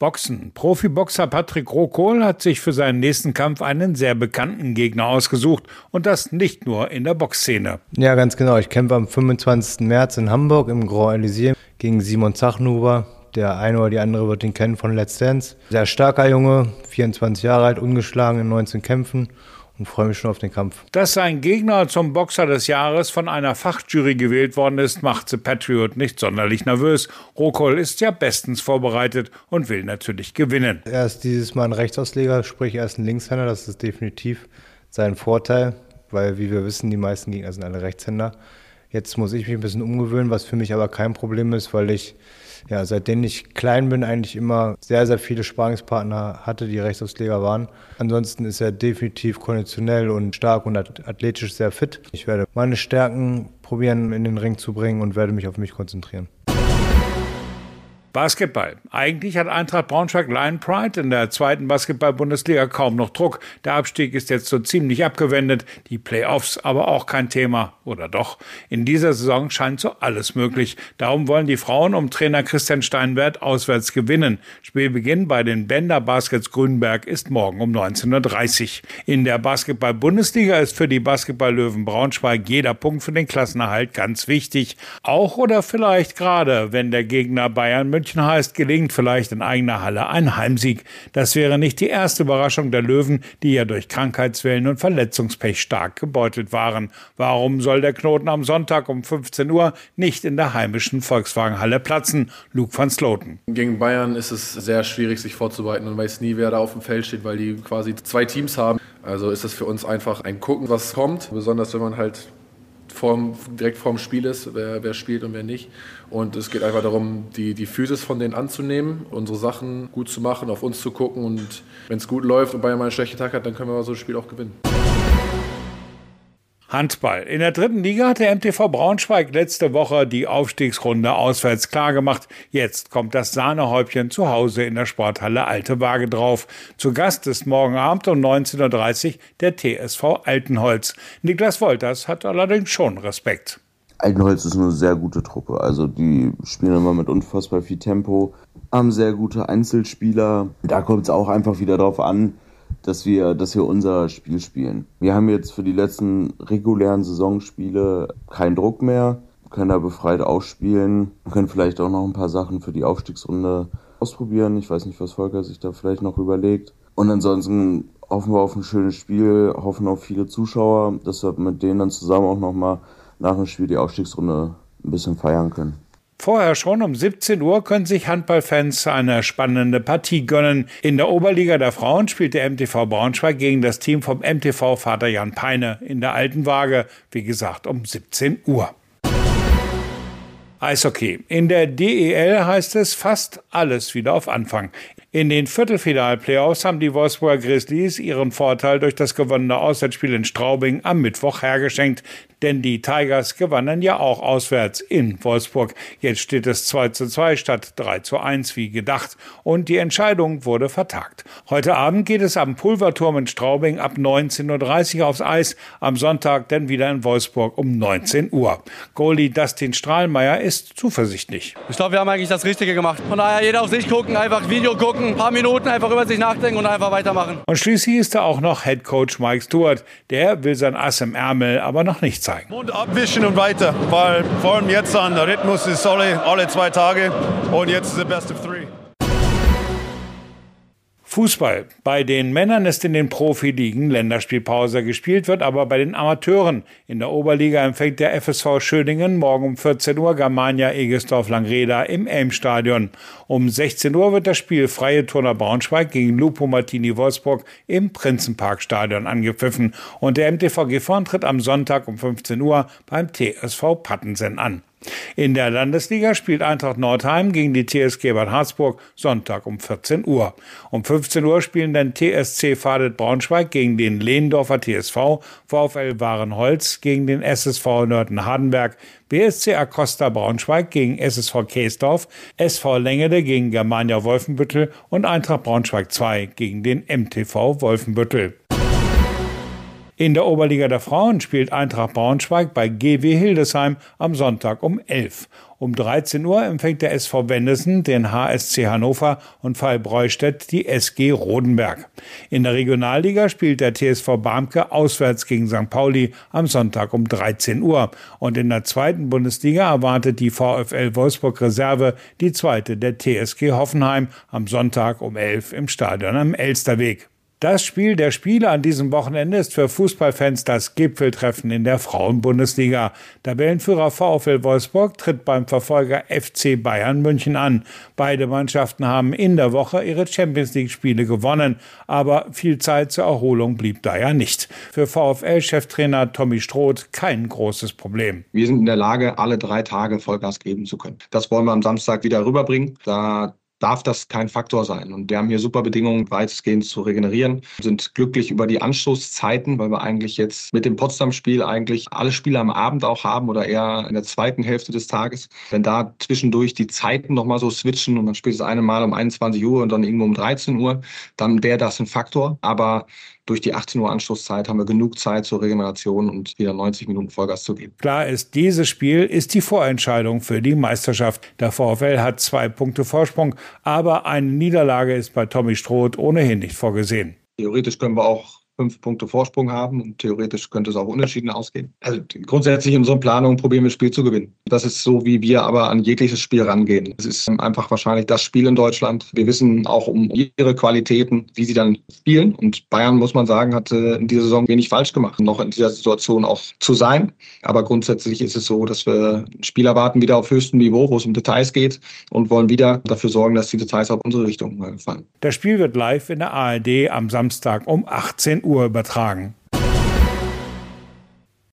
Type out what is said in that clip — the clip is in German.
Boxen. Profiboxer Patrick Rohkohl hat sich für seinen nächsten Kampf einen sehr bekannten Gegner ausgesucht und das nicht nur in der Boxszene. Ja, ganz genau. Ich kämpfe am 25. März in Hamburg im Grand Elysée gegen Simon Zachnuber. Der eine oder die andere wird ihn kennen von Let's Dance. Sehr starker Junge, 24 Jahre alt, ungeschlagen in 19 Kämpfen. Und freue mich schon auf den Kampf. Dass sein Gegner zum Boxer des Jahres von einer Fachjury gewählt worden ist, macht The Patriot nicht sonderlich nervös. Rohkohl ist ja bestens vorbereitet und will natürlich gewinnen. Er ist dieses Mal ein Rechtsausleger, sprich er ist ein Linkshänder. Das ist definitiv sein Vorteil, weil wie wir wissen, die meisten Gegner sind alle Rechtshänder. Jetzt muss ich mich ein bisschen umgewöhnen, was für mich aber kein Problem ist, weil ich seitdem ich klein bin, eigentlich immer sehr, sehr viele Sparringspartner hatte, die Rechtsausleger waren. Ansonsten ist er definitiv konditionell und stark und athletisch sehr fit. Ich werde meine Stärken probieren, in den Ring zu bringen und werde mich auf mich konzentrieren. Basketball. Eigentlich hat Eintracht Braunschweig Lion Pride in der zweiten Basketball-Bundesliga kaum noch Druck. Der Abstieg ist jetzt so ziemlich abgewendet, die Playoffs aber auch kein Thema. Oder doch? In dieser Saison scheint so alles möglich. Darum wollen die Frauen um Trainer Christian Steinwert auswärts gewinnen. Spielbeginn bei den Bender Baskets Grünberg ist morgen um 19:30 Uhr. In der Basketball-Bundesliga ist für die Basketball-Löwen Braunschweig jeder Punkt für den Klassenerhalt ganz wichtig. Auch oder vielleicht gerade, wenn der Gegner Bayern München heißt, gelingt vielleicht in eigener Halle ein Heimsieg. Das wäre nicht die erste Überraschung der Löwen, die ja durch Krankheitswellen und Verletzungspech stark gebeutelt waren. Warum soll der Knoten am Sonntag um 15 Uhr nicht in der heimischen Volkswagenhalle platzen? Luke van Sloten. Gegen Bayern ist es sehr schwierig, sich vorzubereiten. Man weiß nie, wer da auf dem Feld steht, weil die quasi zwei Teams haben. Also ist es für uns einfach ein Gucken, was kommt. Besonders wenn man halt direkt vorm Spiel ist, wer spielt und wer nicht. Und es geht einfach darum, die Physis von denen anzunehmen, unsere Sachen gut zu machen, auf uns zu gucken. Und wenn es gut läuft und Bayern mal einen schlechten Tag hat, dann können wir so ein Spiel auch gewinnen. Handball. In der dritten Liga hat der MTV Braunschweig letzte Woche die Aufstiegsrunde auswärts klargemacht. Jetzt kommt das Sahnehäubchen zu Hause in der Sporthalle Alte Waage drauf. Zu Gast ist morgen Abend um 19:30 Uhr der TSV Altenholz. Niklas Wolters hat allerdings schon Respekt. Altenholz ist eine sehr gute Truppe. Also die spielen immer mit unfassbar viel Tempo, haben sehr gute Einzelspieler. Da kommt es auch einfach wieder drauf an, dass wir unser Spiel spielen. Wir haben jetzt für die letzten regulären Saisonspiele keinen Druck mehr, können da befreit ausspielen, können vielleicht auch noch ein paar Sachen für die Aufstiegsrunde ausprobieren. Ich weiß nicht, was Volker sich da vielleicht noch überlegt. Und ansonsten hoffen wir auf ein schönes Spiel, hoffen auf viele Zuschauer, dass wir mit denen dann zusammen auch nochmal nach dem Spiel die Aufstiegsrunde ein bisschen feiern können. Vorher schon um 17 Uhr können sich Handballfans eine spannende Partie gönnen. In der Oberliga der Frauen spielt der MTV Braunschweig gegen das Team vom MTV Vater Jan Peine in der Alten Waage, wie gesagt um 17 Uhr. Eishockey. In der DEL heißt es fast alles wieder auf Anfang. In den Viertelfinal-Playoffs haben die Wolfsburger Grizzlies ihren Vorteil durch das gewonnene Auswärtsspiel in Straubing am Mittwoch hergeschenkt. Denn die Tigers gewannen ja auch auswärts in Wolfsburg. Jetzt steht es 2:2 statt 3:1 wie gedacht. Und die Entscheidung wurde vertagt. Heute Abend geht es am Pulverturm in Straubing ab 19:30 Uhr aufs Eis. Am Sonntag dann wieder in Wolfsburg um 19 Uhr. Goalie Dustin Strahlmeier ist zuversichtlich. Ich glaube, wir haben eigentlich das Richtige gemacht. Von daher jeder auf sich gucken, einfach Video gucken, ein paar Minuten einfach über sich nachdenken und einfach weitermachen. Und schließlich ist da auch noch Headcoach Mike Stewart. Der will sein Ass im Ärmel aber noch nicht zeigen. Mund abwischen und weiter, weil vor allem jetzt an der Rhythmus ist alle 2 Tage und jetzt ist der Best of 3. Fußball. Bei den Männern ist in den Profiligen Länderspielpause. Gespielt wird aber bei den Amateuren. In der Oberliga empfängt der FSV Schöningen morgen um 14 Uhr Germania Egestorf-Langreda im Elmstadion. Um 16 Uhr wird das Spiel Freie Turner Braunschweig gegen Lupo Martini Wolfsburg im Prinzenparkstadion angepfiffen. Und der MTV Gifhorn tritt am Sonntag um 15 Uhr beim TSV Pattensen an. In der Landesliga spielt Eintracht Nordheim gegen die TSG Bad Harzburg Sonntag um 14 Uhr. Um 15 Uhr spielen dann TSC Vadet Braunschweig gegen den Lehndorfer TSV, VfL Warenholz gegen den SSV Nörten-Hardenberg, BSC Acosta Braunschweig gegen SSV Keesdorf, SV Lengede gegen Germania Wolfenbüttel und Eintracht Braunschweig 2 gegen den MTV Wolfenbüttel. In der Oberliga der Frauen spielt Eintracht Braunschweig bei GW Hildesheim am Sonntag um 11. Um 13 Uhr empfängt der SV Wendessen den HSC Hannover und VfL Breustedt die SG Rodenberg. In der Regionalliga spielt der TSV Barmke auswärts gegen St. Pauli am Sonntag um 13 Uhr. Und in der zweiten Bundesliga erwartet die VfL Wolfsburg Reserve die zweite der TSG Hoffenheim am Sonntag um 11 im Stadion am Elsterweg. Das Spiel der Spiele an diesem Wochenende ist für Fußballfans das Gipfeltreffen in der Frauenbundesliga. Tabellenführer VfL Wolfsburg tritt beim Verfolger FC Bayern München an. Beide Mannschaften haben in der Woche ihre Champions-League-Spiele gewonnen, aber viel Zeit zur Erholung blieb da ja nicht. Für VfL-Cheftrainer Tommy Stroth kein großes Problem. Wir sind in der Lage, alle 3 Tage Vollgas geben zu können. Das wollen wir am Samstag wieder rüberbringen. Da darf das kein Faktor sein. Und wir haben hier super Bedingungen, weitestgehend zu regenerieren. Wir sind glücklich über die Anstoßzeiten, weil wir eigentlich jetzt mit dem Potsdam-Spiel eigentlich alle Spiele am Abend auch haben oder eher in der zweiten Hälfte des Tages. Wenn da zwischendurch die Zeiten nochmal so switchen und man spielt das eine Mal um 21 Uhr und dann irgendwo um 13 Uhr, dann wäre das ein Faktor. Aber durch die 18 Uhr Anstoßzeit haben wir genug Zeit zur Regeneration und wieder 90 Minuten Vollgas zu geben. Klar ist, dieses Spiel ist die Vorentscheidung für die Meisterschaft. Der VfL hat 2 Punkte Vorsprung, aber eine Niederlage ist bei Tommy Stroth ohnehin nicht vorgesehen. Theoretisch können wir auch 5 Punkte Vorsprung haben und theoretisch könnte es auch unentschieden ausgehen. Also grundsätzlich in unserer Planung probieren wir das Spiel zu gewinnen. Das ist so, wie wir aber an jegliches Spiel rangehen. Es ist einfach wahrscheinlich das Spiel in Deutschland. Wir wissen auch um ihre Qualitäten, wie sie dann spielen. Und Bayern, muss man sagen, hat in dieser Saison wenig falsch gemacht, noch in dieser Situation auch zu sein. Aber grundsätzlich ist es so, dass wir ein Spiel erwarten, wieder auf höchstem Niveau, wo es um Details geht und wollen wieder dafür sorgen, dass die Details auf unsere Richtung fallen. Das Spiel wird live in der ARD am Samstag um 18 Uhr übertragen.